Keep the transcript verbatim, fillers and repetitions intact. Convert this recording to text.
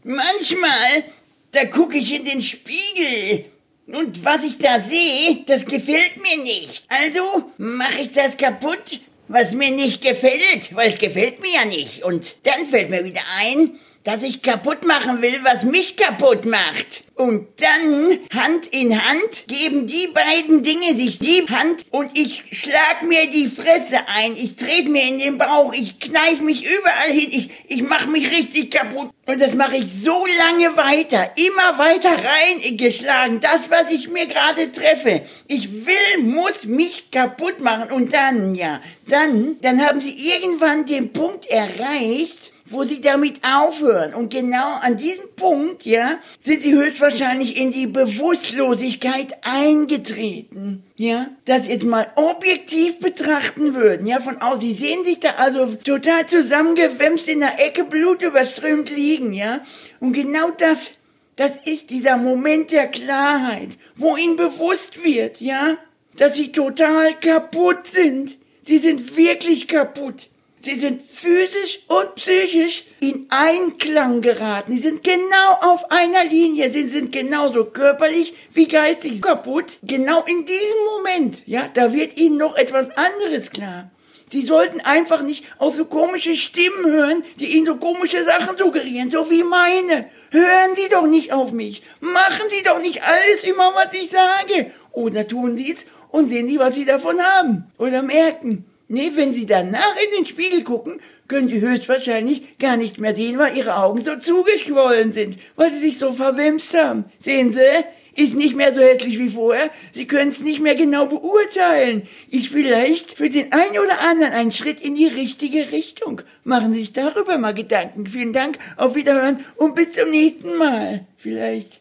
Manchmal, da gucke ich in den Spiegel und was ich da sehe, das gefällt mir nicht. Also mache ich das kaputt, was mir nicht gefällt, weil es gefällt mir ja nicht. Und dann fällt mir wieder ein, dass ich kaputt machen will, was mich kaputt macht. Und dann, Hand in Hand, geben die beiden Dinge sich die Hand und ich schlag mir die Fresse ein, ich trete mir in den Bauch, ich kneif mich überall hin, ich, ich mach mich richtig kaputt. Und das mache ich so lange weiter, immer weiter reingeschlagen, das, was ich mir gerade treffe. Ich will, muss mich kaputt machen und dann, ja, dann, dann haben sie irgendwann den Punkt erreicht, wo sie damit aufhören. Und genau an diesem Punkt, ja, sind sie höchstwahrscheinlich in die Bewusstlosigkeit eingetreten. Ja, das jetzt mal objektiv betrachten würden, ja, von außen. Sie sehen sich da also total zusammengewämst in der Ecke, blutüberströmt liegen, ja. Und genau das, das ist dieser Moment der Klarheit, wo ihnen bewusst wird, ja, dass sie total kaputt sind. Sie sind wirklich kaputt. Sie sind physisch und psychisch in Einklang geraten. Sie sind genau auf einer Linie. Sie sind genauso körperlich wie geistig kaputt. Genau in diesem Moment, ja, da wird Ihnen noch etwas anderes klar. Sie sollten einfach nicht auf so komische Stimmen hören, die Ihnen so komische Sachen suggerieren, so wie meine. Hören Sie doch nicht auf mich. Machen Sie doch nicht alles immer, was ich sage. Oder tun Sie es und sehen Sie, was Sie davon haben. Oder merken. Nee, wenn Sie danach in den Spiegel gucken, können Sie höchstwahrscheinlich gar nicht mehr sehen, weil Ihre Augen so zugeschwollen sind, weil Sie sich so verwimst haben. Sehen Sie, ist nicht mehr so hässlich wie vorher. Sie können es nicht mehr genau beurteilen. Ist vielleicht für den einen oder anderen ein Schritt in die richtige Richtung. Machen Sie sich darüber mal Gedanken. Vielen Dank, auf Wiederhören und bis zum nächsten Mal. Vielleicht.